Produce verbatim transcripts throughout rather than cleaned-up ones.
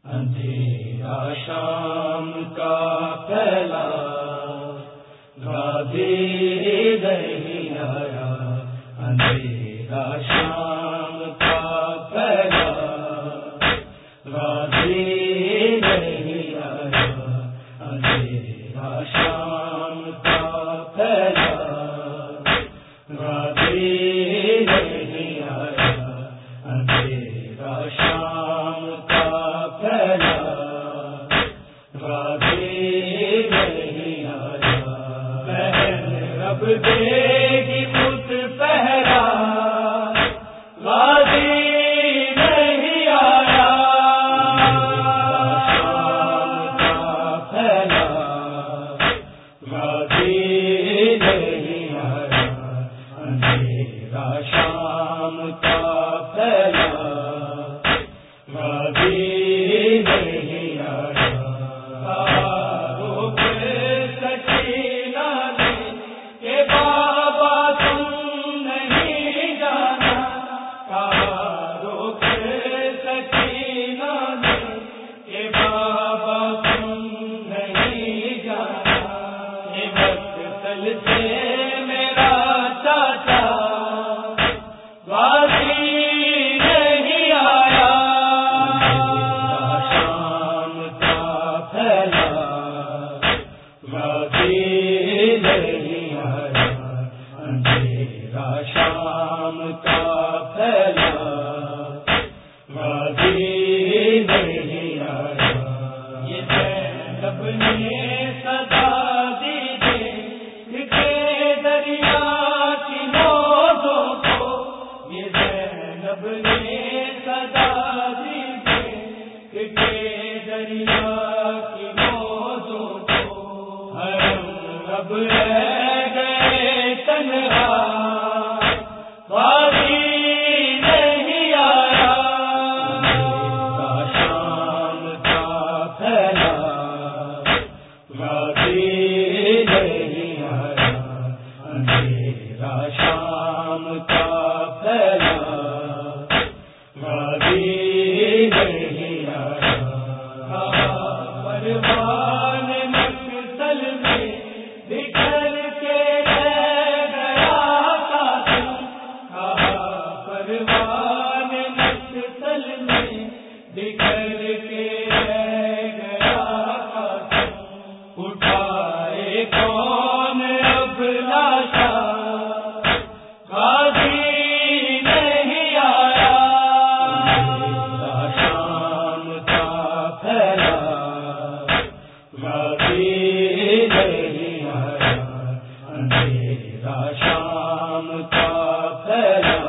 اندھیرا شام کا پھیلا غازی نہیں آیا، اندھیرا شام کا پھیلا غازی نہیں آیا، اندھیرا شام کا پھیلا غازی نہیں آیا، اندھیرا شام کا پھیلا غازی نہیں آیا، بہن رب دے گی خود پہرا غازی نہیں آیا، شام کا پھیلا غازی نہیں آیا، اندھیرا شام کا پھیلا غازی نہیں آیا، روک سکینہ نے کہ بابا تم نہیں جانا، کہا روک سکینہ نے کہ بابا تم نہیں جانا، یہ وقت تل سے میرا چاچا غازی نہیں آیا، شام کا پھیلا غازی نہیں آیا، اندھیرا شام کا پھیلا غازی نہیں آیا، یہ زینب نے صدا دی دے کہ دریا کی موجوں کو، یہ زینب نے صدا دی دے کہ دریا کی موجوں کو، حرم اب رہ گئے تنہا غازی نہیں آیا، شام کا پھیلا غازی نہیں آیا، اندھیرا شام کا پھیلا غازی نہیں آیا، پروان مقتل میں بکھر کے رہ گیا قاتل، کہا پروان مقتل میں بکھر کے رہ گیا قاتل، اٹھائے کون اب لاشا غازی نہیں آیا، شام کا پھیلا غازی نہیں آیا، اندھیرا شام کا پھیلا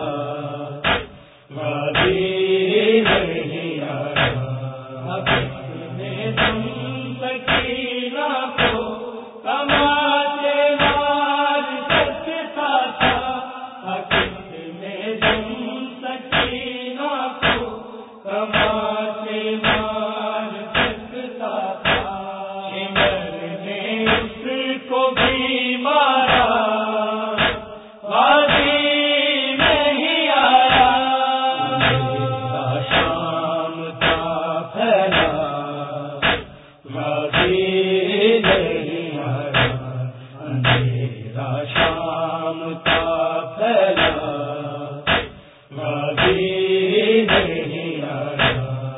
غازی نہیں آیا، اپنے دم سکینہ کو کماتے مار سکتا تھا، اپنے دم سکینہ کو کماتے مار سکتا تھا، شمر نے اس کو بھی مارا غازی نہیں آیا، شام کا پھیلا غازی نہیں آیا، اندھیرا شام کا پھیلا غازی نہیں آیا،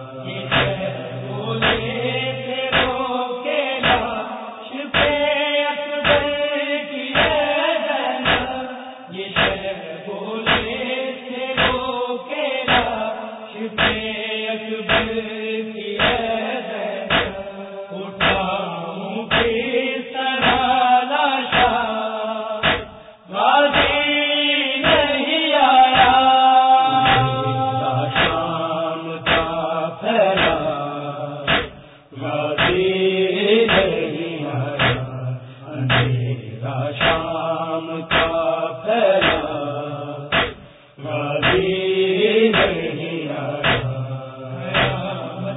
بولے سے روکے لاش پہ اکبر کی ہے زینب، یہ شہر بولے سے روکے لاش پہ اکبر کی ہے زینب، اٹھاؤں کس طرح لاشا غازی نہیں آیا، شام کا پھیلا غازی نہیں آیا، اندھیرا شام کا پھیلا غازی نہیں آیا،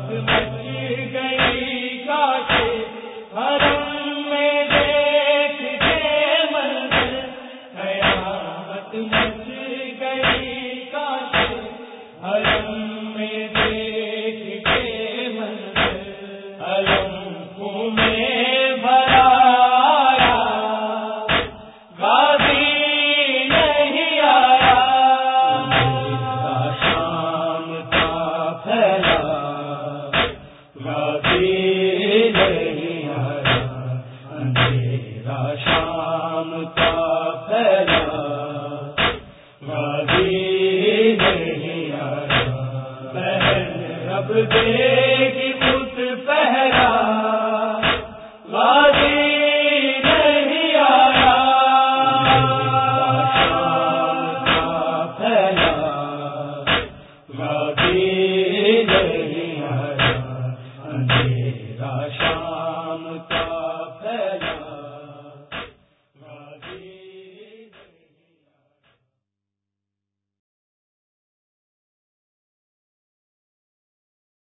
جب دیکھی